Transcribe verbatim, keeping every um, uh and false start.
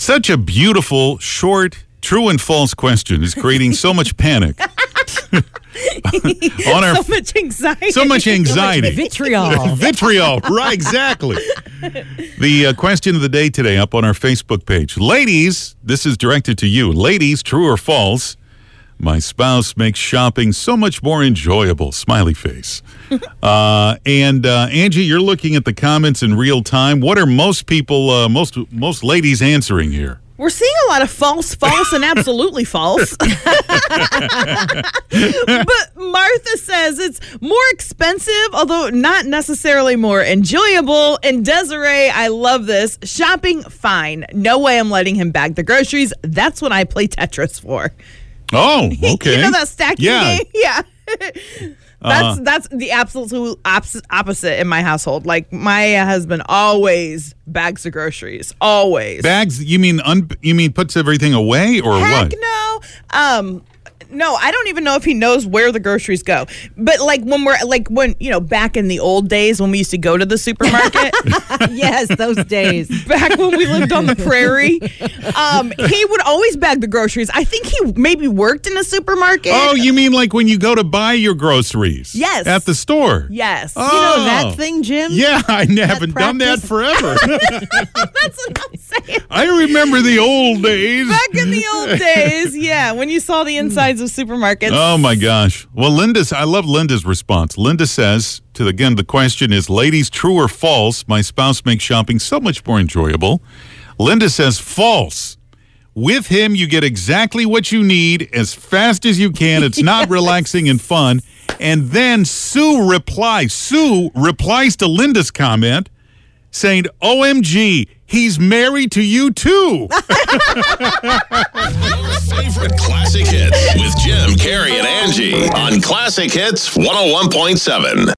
Such a beautiful, short, true and false question is creating so much panic. On our, so much anxiety. So much anxiety. So much vitriol. Vitriol, right, exactly. The uh, question of the day today up on our Facebook page. Ladies, this is directed to you. Ladies, true or false? My spouse makes shopping so much more enjoyable. Smiley face. uh, and uh, Angie, you're looking at the comments in real time. What are most people, uh, most most ladies answering here? We're seeing a lot of false, false, and absolutely false. But Martha says it's more expensive, although not necessarily more enjoyable. And Desiree, I love this. Shopping, fine. No way I'm letting him bag the groceries. That's what I play Tetris for. Oh, okay. You know that stacking yeah. game? Yeah. That's Uh, that's the absolute opposite, opposite in my household. Like, my husband always bags the groceries. Always. Bags, you mean un, you mean puts everything away or Heck what? no. Um, no, I don't even know if he knows where the groceries go. But like when we're like when, you know, back in the old days when we used to go to the supermarket. Yes, those days. Back when we lived on the prairie. Um, he would always bag the groceries. I think he maybe worked in a supermarket. Oh, you mean like when you go to buy your groceries? Yes. At the store? Yes. Oh. You know that thing, Jim? Yeah, I haven't done that practice? forever. That's what I'm saying. I remember the old days. Back in the old days, yeah, when you saw the insides of supermarkets. Oh, my gosh. Well, Linda's, I love Linda's response. Linda says, to the, again, the question is, ladies, true or false? My spouse makes shopping so much more enjoyable. Linda says, false. With him, you get exactly what you need as fast as you can. It's not relaxing and fun. And then Sue replies. Sue replies to Linda's comment saying, O M G, he's married to you too. Your favorite classic hits with Jim, Carrie, and Angie on Classic Hits one oh one point seven.